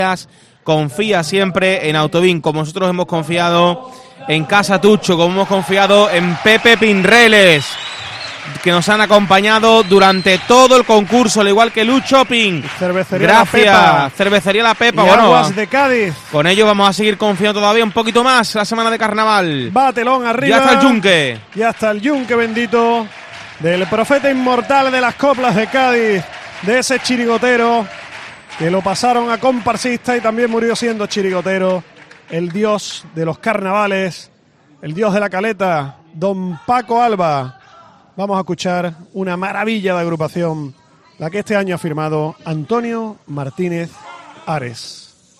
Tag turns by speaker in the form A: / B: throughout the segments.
A: Confía siempre en Autovín, como nosotros hemos confiado en Casa Tucho, como hemos confiado en Pepe Pinreles, que nos han acompañado durante todo el concurso, al igual que Luz Shopping.
B: Cervecería
A: Gracias,
B: La Pepa.
A: Cervecería La Pepa.
B: Y
A: bueno,
B: Aguas de Cádiz.
A: Con ello vamos a seguir confiando todavía un poquito más la semana de carnaval.
B: Va telón arriba.
A: Ya está el yunque.
B: Ya está el yunque bendito del profeta inmortal de las coplas de Cádiz, de ese chirigotero que lo pasaron a comparsista y también murió siendo chirigotero, el dios de los carnavales, el dios de la caleta, don Paco Alba. Vamos a escuchar una maravilla de agrupación, la que este año ha firmado Antonio Martínez Ares.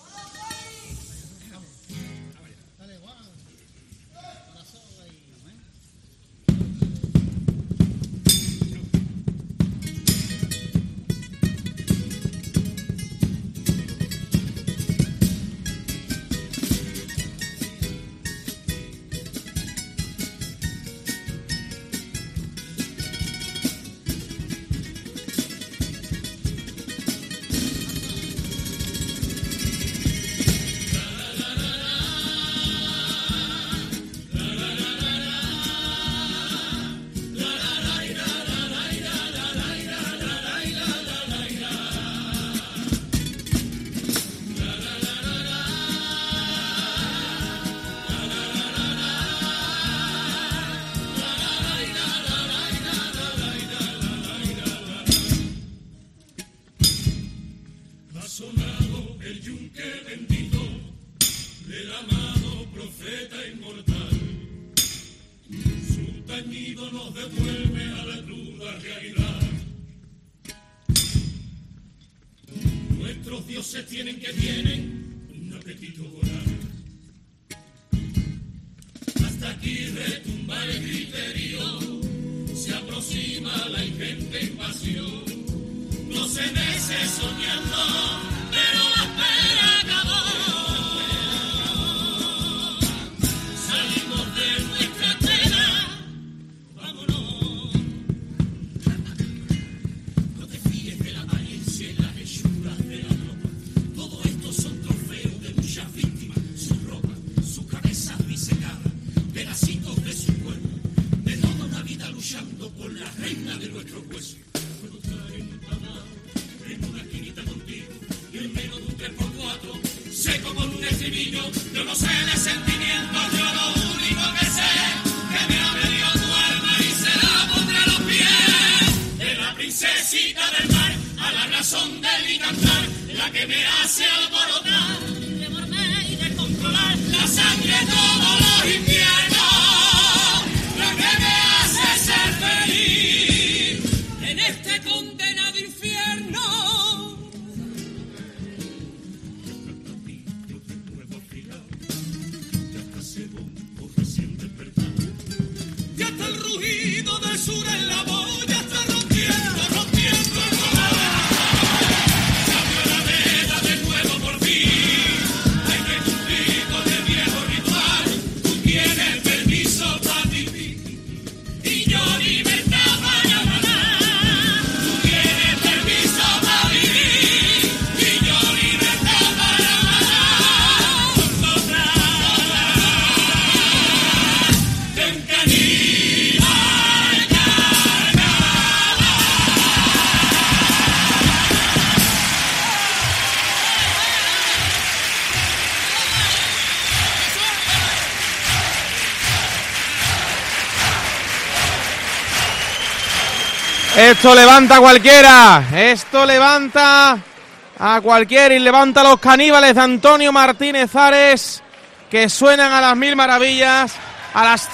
A: Esto levanta a cualquiera, esto levanta a cualquiera y levanta a los caníbales de Antonio Martínez Ares, que suenan a las mil maravillas a las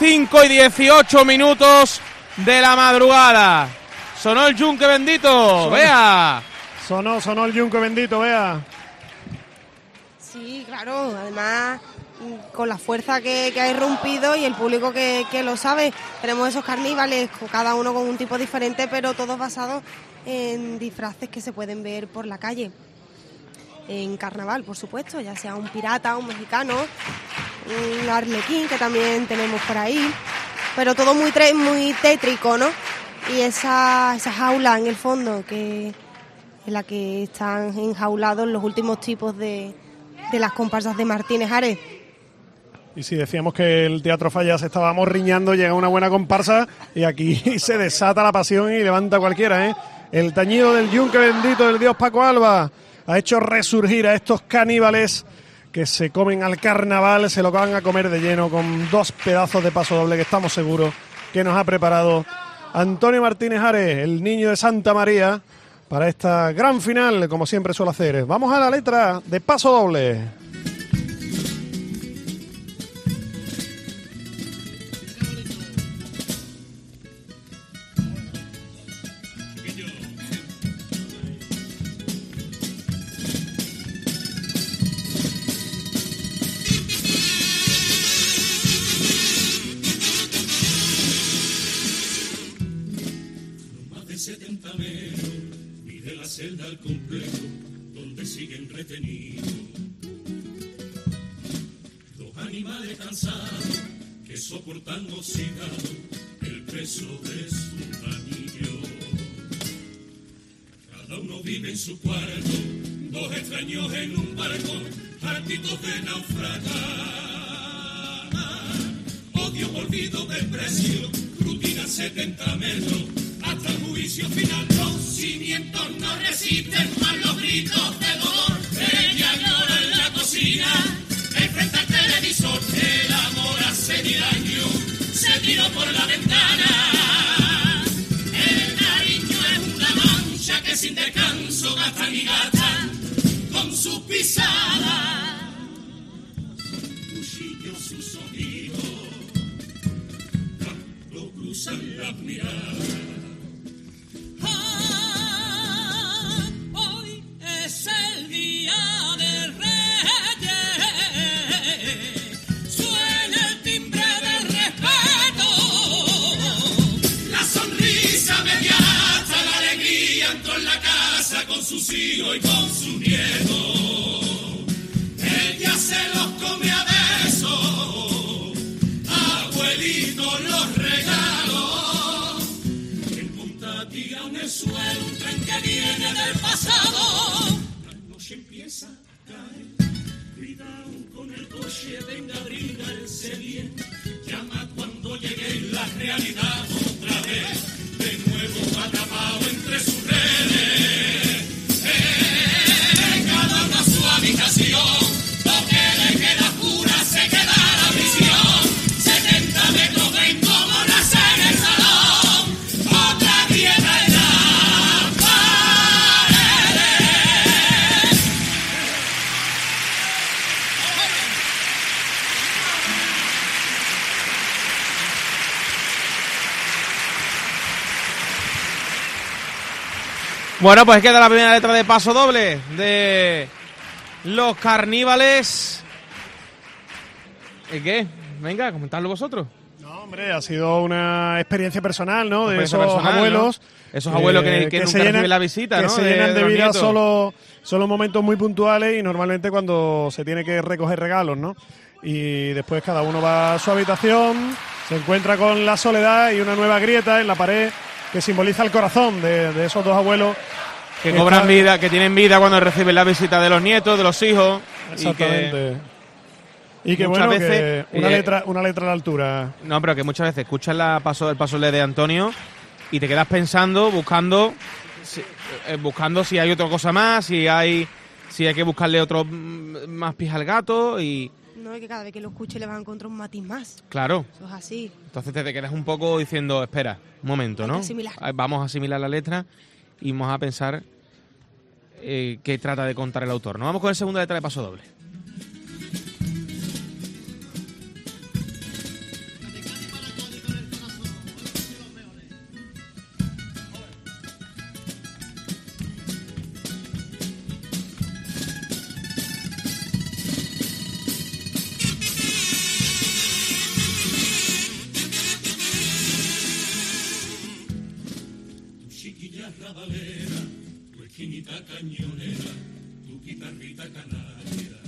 A: 5:18 de la madrugada. Sonó el yunque bendito, vea.
B: Sonó el yunque bendito, vea.
C: Sí, claro, además con la fuerza que ha irrumpido y el público que lo sabe. Tenemos esos carnívales, cada uno con un tipo diferente, pero todos basados en disfraces que se pueden ver por la calle. En carnaval, por supuesto, ya sea un pirata, un mexicano, un arlequín, que también tenemos por ahí, pero todo muy tétrico, ¿no? Y esa jaula en el fondo que en la que están enjaulados los últimos tipos de las comparsas de Martínez Ares.
B: Y si decíamos que el Teatro Falla se estaba morriñando, llega una buena comparsa y aquí se desata la pasión y levanta cualquiera, ¿eh? El tañido del yunque bendito del dios Paco Alba ha hecho resurgir a estos caníbales que se comen al carnaval, se lo van a comer de lleno con 2 pedazos de paso doble que estamos seguros que nos ha preparado Antonio Martínez Ares, el niño de Santa María, para esta gran final, como siempre suele hacer. Vamos a la letra de paso doble.
D: Celda al complejo donde siguen retenidos 2 animales cansados que soportan oxidado el peso de su anillo. Cada uno vive en su cuarto, 2 extraños en un barco, hartitos de naufragar. Odio, olvido, desprecio, rutina 70 metros. Hasta el juicio final, los cimientos no resisten más los gritos de dolor. Ella llora en la cocina, enfrenta al televisor. El amor hace 10 años se tiró por la ventana. El cariño es una mancha que sin descanso gastan y gastan con sus pisadas. Cuchillos sus ojitos cuando cruzan las miradas. Sus hijos y con su nieto, ella se los come a besos, abuelito los regalos, el monta tira en el suelo un tren que viene del pasado, la noche empieza a caer, cuidado con el coche, venga a abrigarse bien, llama cuando llegue la realidad otra vez, de nuevo atrapado entre sus redes. Lo que le queda pura se queda la prisión. 70 metros de incómodo nacer en el salón. Otra grieta en las paredes.
A: Bueno, pues queda la primera letra de paso doble de los carníbales. ¿Qué? Venga, comentadlo vosotros.
B: No, hombre, ha sido una experiencia personal, ¿no? De esos
A: personal,
B: abuelos.
A: ¿no? Esos abuelos que nunca reciben la visita,
B: que
A: ¿no?
B: Se llenan de vida
A: nietos.
B: solo momentos muy puntuales y normalmente cuando se tiene que recoger regalos, ¿no? Y después cada uno va a su habitación, se encuentra con la soledad y una nueva grieta en la pared que simboliza el corazón de esos 2 abuelos.
A: Que cobran vida, que tienen vida cuando reciben la visita de los nietos, de los hijos.
B: Exactamente. Y que
A: muchas
B: bueno,
A: veces,
B: que una letra a la altura.
A: No, pero que muchas veces escuchas el paso de Antonio y te quedas pensando, buscando si hay otra cosa más, si hay que buscarle otro más pis al gato y...
C: No, es que cada vez que lo escuche le vas a encontrar un matiz más.
A: Claro.
C: Eso es así.
A: Entonces te quedas un poco diciendo, espera, un momento,
C: Hay
A: ¿no?
C: que asimilar.
A: Vamos a asimilar la letra y vamos a pensar qué trata de contar el autor. Nos vamos con el segunda letra de paso doble.
D: Cañonera, tu guitarrita canallera,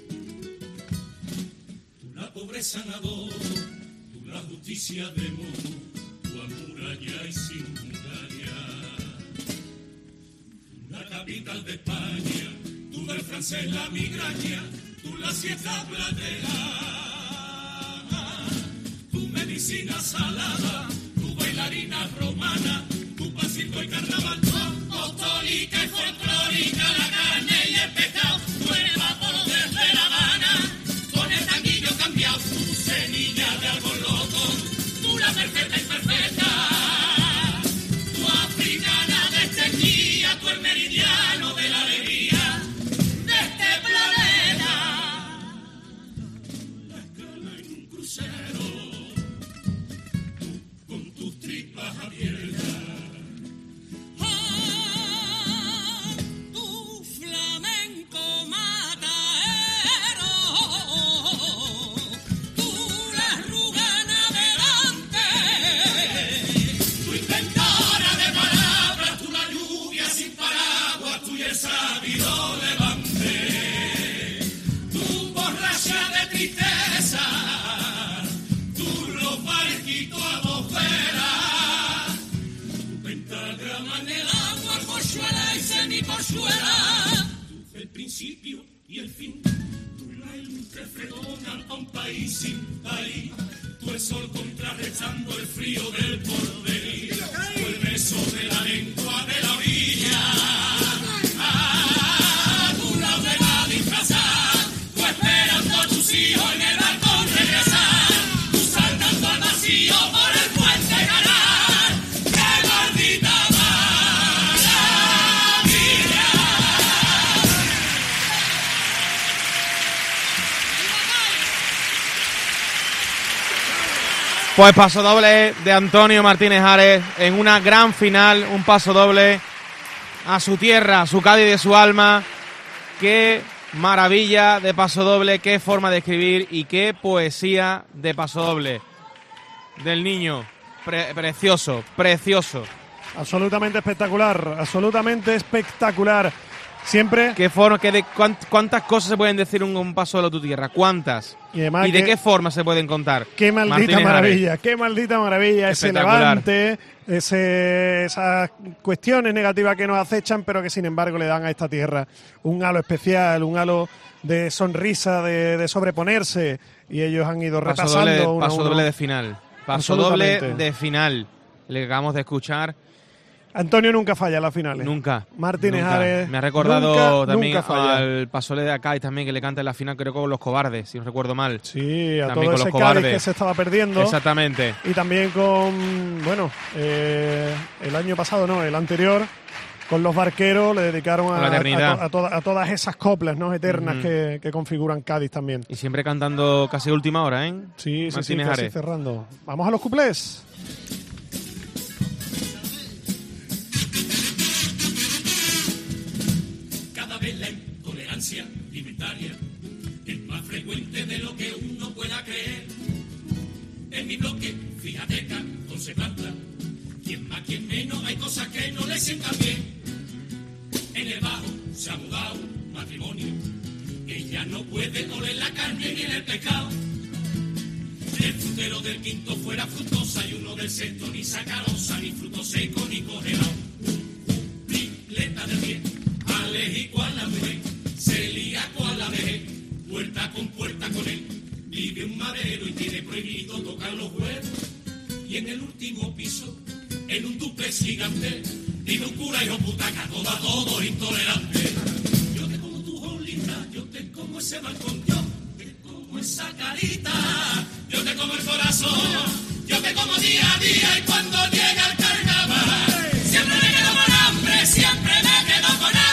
D: tú la pobreza nadó, tú la justicia de modo, tu amuralla y sin muralla, tú la cabina capital de España, tú del francés la migraña, tú la siesta platera, tu medicina salada, tu bailarina romana, tu pasito y carnaval, apostólica y folclórica, la carne y el pescado, tú eres vapor desde La Habana, con el tanguillo cambiado, tu semilla de algo loco, tú la perfecta y perfecta, tu africana desteñida, tú el meridiano de la alegría de este planeta, la escala en un crucero, con tus tripas abiertas. El principio y el fin, tú la ilustre fregona a un país sin país, tú el sol contrarrestando el frío del porvenir, tú el beso de la lengua de la orilla, tú la vela disfrazada, tú esperando a tus hijos en el balcón regresar, tú saltando al vacío por el puente ganar, ¡qué maldita
A: Pues paso doble de Antonio Martínez Ares en una gran final, un paso doble a su tierra, a su Cádiz de su alma. Qué maravilla de paso doble, qué forma de escribir y qué poesía de paso doble del niño. Precioso, precioso.
B: Absolutamente espectacular, absolutamente espectacular. Siempre.
A: ¿Qué forma, cuántas cosas se pueden decir un paso doble a tu tierra? ¿Cuántas?
B: Y además
A: ¿Y de qué forma se pueden contar?
B: Qué maldita
A: Martínez
B: maravilla,
A: Ares.
B: qué maldita maravilla. Ese levante, esas cuestiones negativas que nos acechan, pero que sin embargo le dan a esta tierra un halo especial, un halo de sonrisa, de sobreponerse. Y ellos han ido repasando
A: paso doble de final. Paso doble de final. Le acabamos de escuchar.
B: Antonio nunca falla en las finales.
A: Nunca.
B: Martínez
A: nunca.
B: Ares.
A: Me ha recordado
B: nunca,
A: también
B: nunca
A: al Pasole de acá y también que le canta en la final, creo que con Los Cobardes, si no recuerdo mal.
B: Sí, a
A: también
B: todo
A: con
B: ese
A: Los
B: Cádiz
A: Cobardes.
B: que se estaba perdiendo.
A: Exactamente.
B: Y también con, bueno, el año pasado, no, el anterior, con Los Barqueros, le dedicaron a todas esas coplas, ¿no?, eternas que configuran Cádiz también.
A: Y siempre cantando casi última hora, ¿eh?
B: Sí,
A: Martínez
B: casi
A: Ares.
B: cerrando. Vamos a los cuplés.
D: La intolerancia alimentaria es más frecuente de lo que uno pueda creer. En mi bloque, fíjate, canto se planta. Quien más, quien menos, hay cosas que no le sientan bien. En el bajo se ha mudado matrimonio. Ella no puede oler la carne ni en el pescado. El frutero del quinto fuera frutosa y uno del sexto ni sacarosa, ni fruto seco ni congelado. Tripleta de pie. Alérgico a la mujer, celíaco a la vejez, puerta con él, vive un madero y tiene prohibido tocar los huevos. Y en el último piso, en un duplex gigante, vive un cura hijo putaca, todo intolerante. Yo te como tu jolita, yo te como ese balcón, yo te como esa carita, yo te como el corazón, yo te como día a día y cuando llega el carnaval, siempre me quedo con hambre, siempre me quedo con hambre.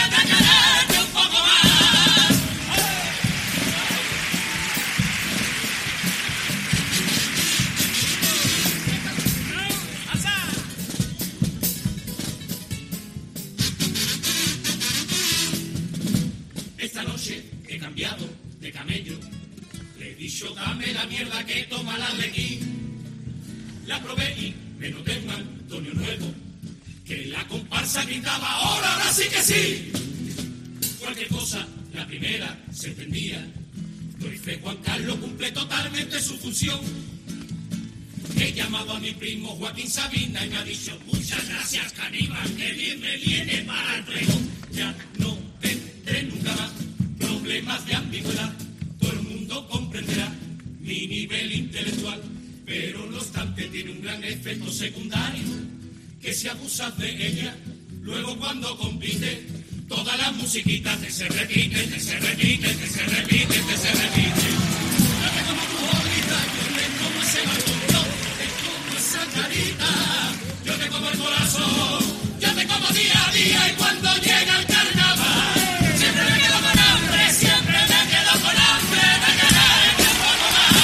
D: He cambiado de camello, le he dicho dame la mierda que toma la Arlequín. La probé y me noté un Antonio nuevo, que la comparsa gritaba ahora sí que sí. Cualquier cosa, la primera se entendía. Doy fe, Juan Carlos cumple totalmente su función. He llamado a mi primo Joaquín Sabina y me ha dicho muchas gracias, caníbal, que bien me viene para el pregón. ya no tendré nunca más problemas de ambigüedad. Todo el mundo comprenderá mi nivel intelectual, pero no obstante tiene un gran efecto secundario, que si abusas de ella, luego cuando compite, todas las musiquitas te se repiten, te se repiten, te se repiten, te se repiten. Ya te como tu bolita, yo te como ese balcón, te como esa carita, yo te como el corazón, yo te como día a día y cuando llega el carnaval, siempre me quedo con hambre, siempre me quedo con hambre de ganar un poco más.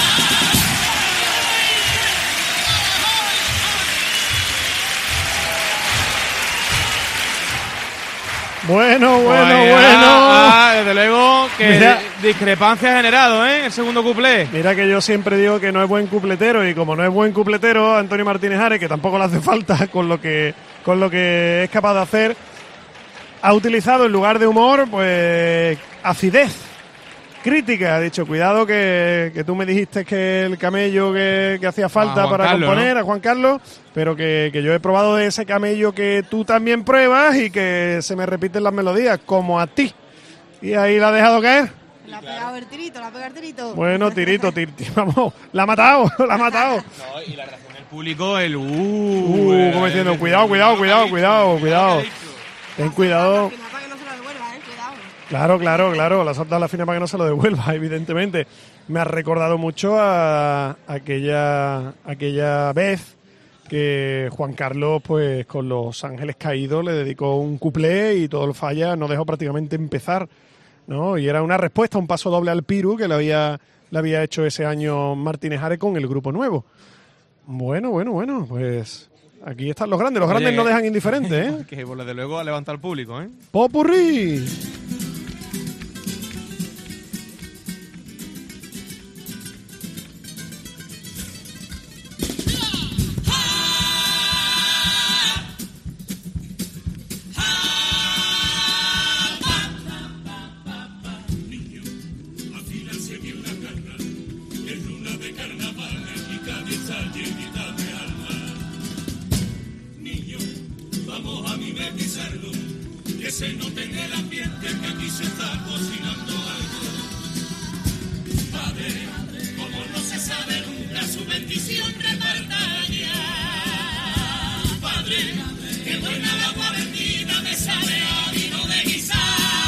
B: Bueno.
A: Desde luego que
B: Mira.
A: discrepancia ha generado, el segundo cuplé.
B: Mira que yo siempre digo que no es buen cupletero, y como no es buen cupletero, Antonio Martínez Ares, que tampoco le hace falta con lo que es capaz de hacer, ha utilizado en lugar de humor, pues acidez, crítica. Ha dicho, cuidado que tú me dijiste que el camello que hacía falta
A: Juan
B: para
A: Carlos,
B: componer,
A: ¿no?
B: a Juan Carlos, pero que yo he probado de ese camello que tú también pruebas y que se me repiten las melodías, como a ti. Y ahí la ha dejado caer.
C: La ha pegado el tirito, la ha pegado el tirito.
B: Bueno, tirito, vamos, la ha matado.
A: No, y la reacción del público,
B: Como diciendo, cuidado. Ten cuidado.
C: Para que no se lo devuelva, cuidado.
B: Claro, la salta a la fina para que no se lo devuelva, evidentemente. Me ha recordado mucho a aquella vez que Juan Carlos, pues con Los Ángeles Caídos, le dedicó un cuplé y todo el falla no dejó prácticamente empezar, ¿no? Y era una respuesta, un paso doble al Piru que le había hecho ese año Martínez Ares con el grupo nuevo. Bueno, pues aquí están los grandes. Los grandes no dejan indiferentes, ¿eh?
A: Que pues, desde luego ha levantado al público,
B: ¡Popurrí!
D: Vamos a mimetizarlo, que se note en el ambiente que aquí se está cocinando algo. Padre, como no se sabe nunca, su bendición reparta ya. Padre, qué buena la agua bendita me sabe a vino de guisar.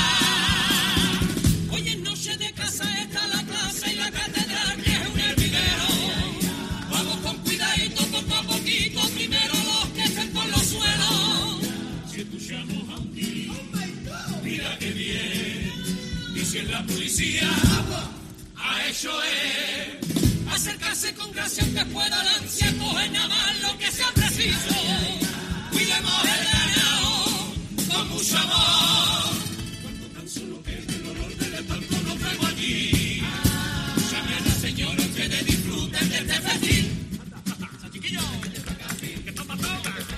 D: Hoy es noche de casa, está la plaza y la catedral, que es un hervidero. Vamos con cuidadito, poco a poquito, primero los que estén por los suelos. Si escuchamos a un tiro, mira qué bien. Y si es la policía, ha hecho es acercarse con gracia aunque pueda la ansia, coger nada más lo que sea preciso. Cuidemos el ganado con mucho amor. Cuando tan solo quede el olor del espanto, lo traigo allí. Llame a la señora, ustedes disfruten de este festín. Chiquillos, ¿qué está pasando?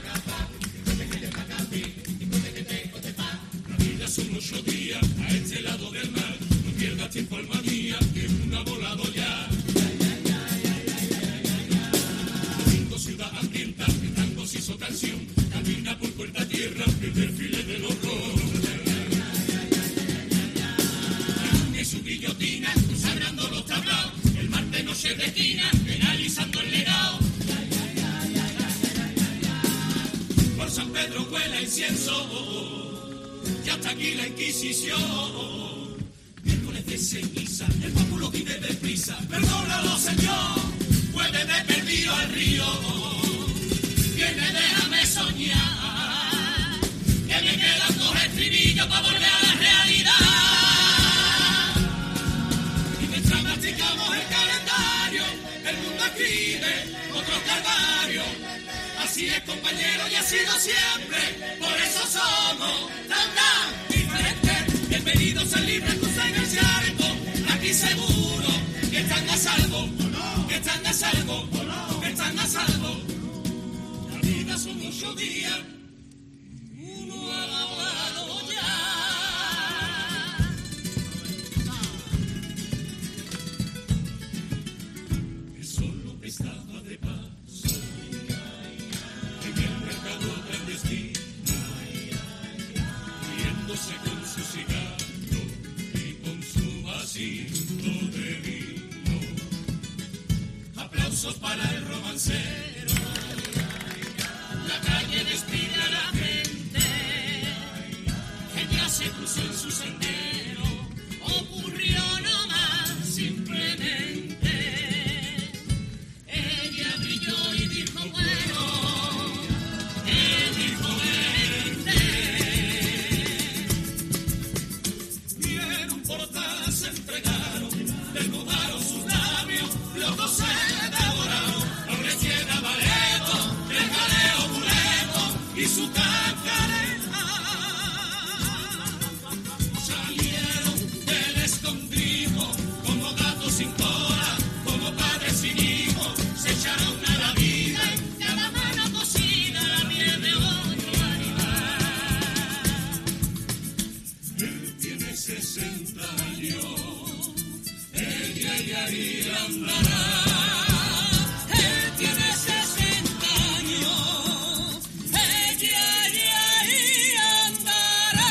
D: La vida son 8 días a este lado del mar. No pierdas tiempo, alma mía, que una ha volado ya. Domingo, ciudad hambrienta, gritando si hizo canción. Camina por puerta tierra, el desfile del horror. Y su guillotina, consagrando los tablaos. El martes noche de esquina, penalizando el legado. Por San Pedro huele incienso, y hasta aquí la Inquisición. Miércoles de ceniza, el pueblo vive deprisa. Perdónalo, Señor, puede de perdido al río. Viene, déjame soñar, que me quedan 2 estribillos para volver a la realidad. Y mientras masticamos el calendario, el mundo escribe otro calvario. Así es, compañero, y ha sido siempre, por eso somos tan diferentes. Bienvenidos al libre cruce en el charco, aquí seguro que están a salvo, que están a salvo, que están a salvo. La vida son 8 días, uno ha hablado ya. Que solo estaba de paso en el mercado clandestino, riéndose vasito de vino. Aplausos para el romancero. La calle despide a la gente que ya se cruzó en su sendero. Ocurrió nomás simplemente. Ella brilló y dijo bueno. Él dijo vente. Vieron portadas, se entregaron, desnudaron sus labios, los dos se devoraron. No le llega Bareto, el jaleo Buleto y su cacareta. Salieron del escondrijo como gatos sin cola, como padres sin hijos. Se echaron a la vida en cada mano cocida la miel de otro animal. Él tiene 60 años, ella ya andará. Él tiene 60 años, ella ya andará.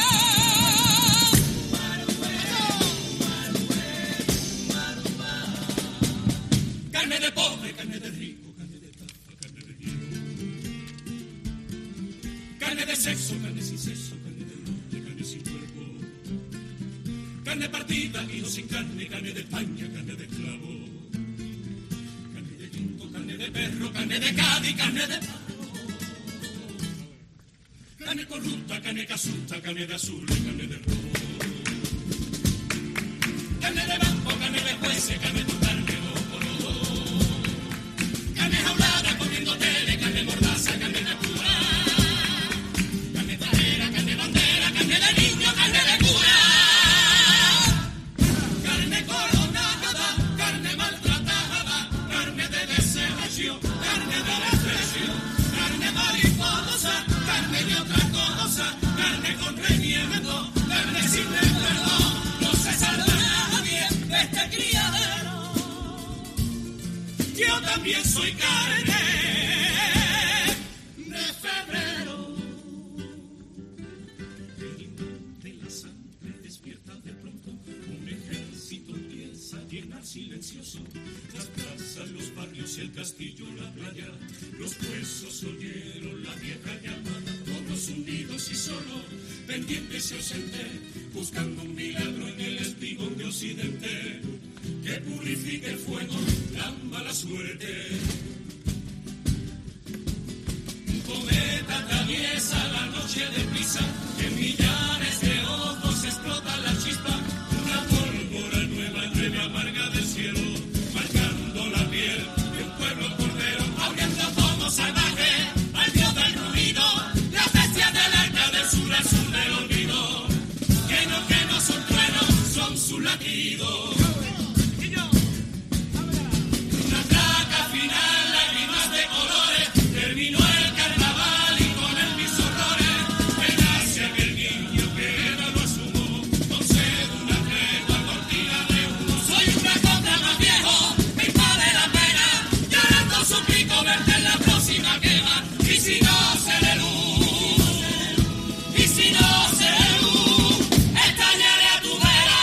D: Carne de pobre, carne de rico, carne de tafa, carne de hielo. Carne de sexo, carne sin sexo, carne de norte, carne sin cuerpo. Carne partida, hijo sin carne, carne de España, carne de esclavo. Carne de quinto, carne de perro, carne de Cádiz, carne de pavo. Carne corrupta, carne que asusta, carne de azul y carne de rojo. Carne de banco, carne de jueces, carne de carne ojo. Carne jaulada, comiendo tele, carne mordaza, carne natural. Carne trajera, carne bandera, carne de niño, carne de cura. Carne coronada, carne maltratada, carne de deseo, carne de desprecio, carne mariposa, carne de otra cosa, carne con remiendo, carne sin recuerdo. No se salva nadie de este criadero. Yo también soy carne de febrero. De la sangre despierta de pronto, un ejército empieza a llenar silencioso las plazas, los barrios, el castillo, la playa. Los huesos oyeron la vieja llamada, todos unidos y solo, pendientes y ausentes, buscando un milagro en el espigón de Occidente, que purifique el fuego, la mala suerte. Un cometa atraviesa la noche deprisa, que en millares de ojos explota la chispa. Una pólvora nueva llueve amarga del cielo, marcando la piel de un pueblo cordero, ahogando como salvaje al dios del ruido, las bestias del arca del sur al sur del olvido, que no son truenos, son sus latidos. Una traca final, lágrimas de colores, terminó el carnaval y con él mis horrores. Gracias que el niño que era lo asumo, concedo una tregua cortina de humo. Soy un contra más viejo, me vale la pena, llorando suplico verte en la próxima quema. Y si no seré luz, y si no seré luz, estallaré a tu vera.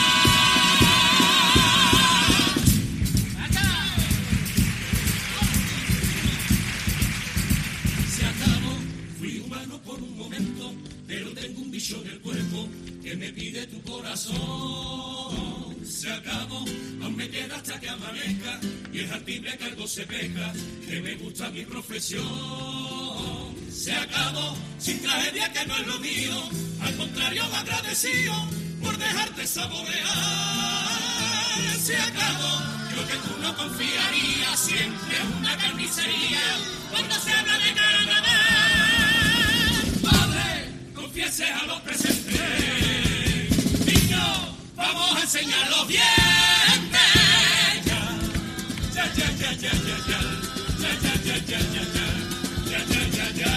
D: Se acabó, fui humano por un momento, pero tengo un bicho en el cuerpo que me pide tu corazón. Se acabó, aún me queda hasta que amanezca, y es al timbre que algo se pesca, que me gusta mi profesión. Se acabó, sin tragedia que no es lo mío, al contrario agradecido por dejarte saborear. Se acabó, yo que tú no confiarías, siempre es una carnicería cuando se habla de carnaval. Padre, confiese a los presentes, niños, vamos a enseñar los dientes. Ya, ya, ya, ya, ya, ya, ya, ya, ya, ya, ya, ya, ya, ya, ya.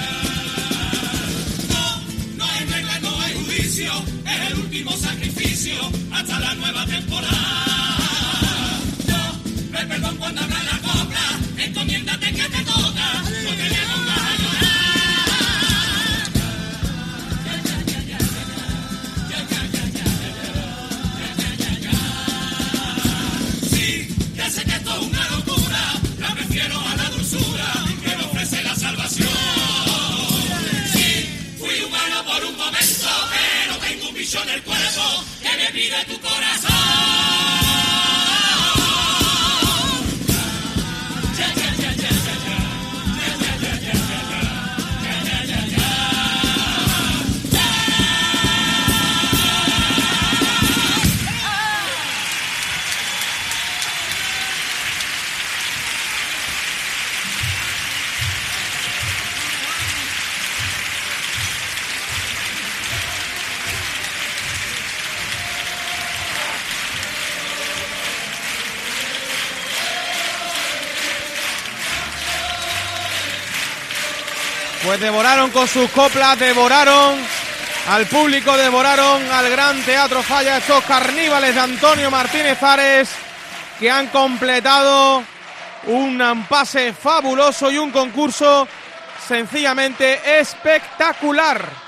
D: No hay regla, no hay juicio, es el último sacrificio hasta la nueva temporada. Yo, perdón cuando habla la copla, encomiéndate que te toca, no te le pongas a llorar. Ya, ya, ya, ya, ya, ya, ya, ya, ya, ya, ya, ya, ya, ya. que esto es una locura, la prefiero a la dulzura que me ofrece la salvación. Sí, fui humano por un momento, pero tengo un bicho en el cuerpo que me pide tu corazón.
A: Pues devoraron con sus coplas, devoraron al público, devoraron al Gran Teatro Falla estos carnívales de Antonio Martínez Ares, que han completado un pase fabuloso y un concurso sencillamente espectacular.